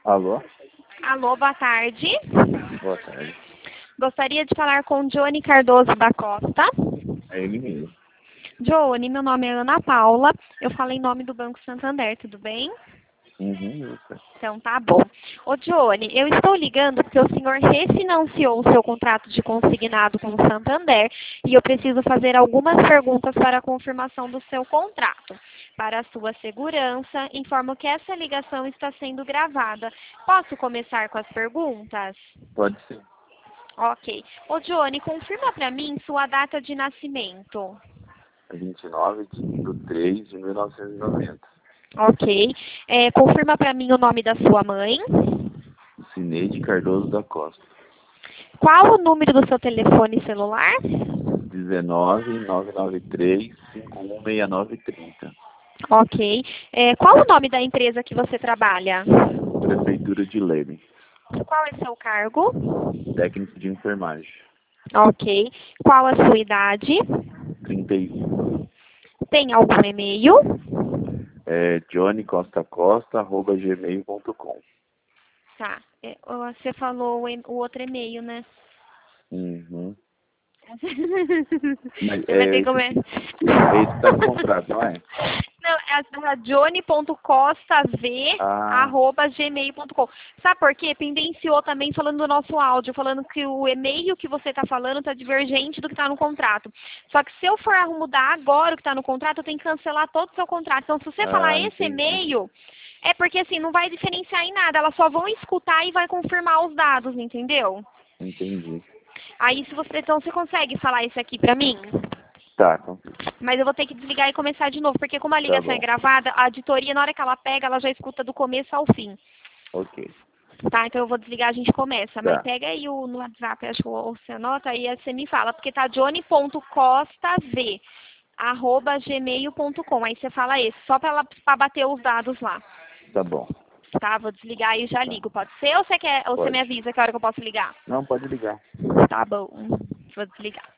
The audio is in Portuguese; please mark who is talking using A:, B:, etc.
A: Alô?
B: Alô, boa tarde.
A: Boa tarde.
B: Gostaria de falar com Johnny Cardoso da Costa.
A: É ele mesmo.
B: Johnny, meu nome é Ana Paula. Eu falo em nome do Banco Santander, tudo bem?
A: Isso.
B: Então tá bom. Ô Johnny, eu estou ligando porque o senhor refinanciou o seu contrato de consignado com o Santander e eu preciso fazer algumas perguntas para a confirmação do seu contrato. Para a sua segurança, informo que essa ligação está sendo gravada. Posso começar com as perguntas?
A: Pode ser.
B: Ok. Ô Johnny, confirma para mim sua data de nascimento.
A: 29/3/1990.
B: Ok. Confirma para mim o nome da sua mãe.
A: Cineide Cardoso da Costa.
B: Qual o número do seu telefone celular?
A: 19/993/516930.
B: Ok. Qual o nome da empresa que você trabalha?
A: Prefeitura de Leme.
B: Qual é seu cargo?
A: Técnico de enfermagem.
B: Ok. Qual a sua idade?
A: 31.
B: Tem algum e-mail?
A: johnnycostacosta@gmail.com.
B: Tá. Você falou o outro e-mail, né?
A: Uhum. Mas
B: Você vai ter que comer.
A: é esse que tá no contrato, não é?
B: Não, é a johnny.costav@gmail.com. Sabe por quê? Pendenciou também falando do nosso áudio, falando que o e-mail que você está falando está divergente do que está no contrato. Só que se eu for mudar agora o que está no contrato, eu tenho que cancelar todo o seu contrato. Então, se você falar esse
A: Entendi.
B: e-mail, é porque assim, não vai diferenciar em nada. Elas só vão escutar e vai confirmar os dados, entendeu?
A: Entendi.
B: Aí, então, você consegue falar isso aqui pra mim?
A: Tá, então,
B: Mas eu vou ter que desligar e começar de novo, porque como a
A: tá
B: ligação é
A: bom.
B: gravada, a auditoria, na hora que ela pega, ela já escuta do começo ao fim.
A: Ok.
B: Tá, então eu vou desligar, a gente começa. Mas
A: Tá.
B: pega aí no WhatsApp, acho que você anota, aí você me fala, porque tá johnny.costav@gmail.com. Aí você fala esse, só pra bater os dados lá.
A: Tá bom.
B: Tá, vou desligar e já
A: Tá.
B: ligo. Pode ser ou você me
A: Pode.
B: avisa que hora que eu posso ligar?
A: Não, pode ligar.
B: Tá bom. Vou desligar.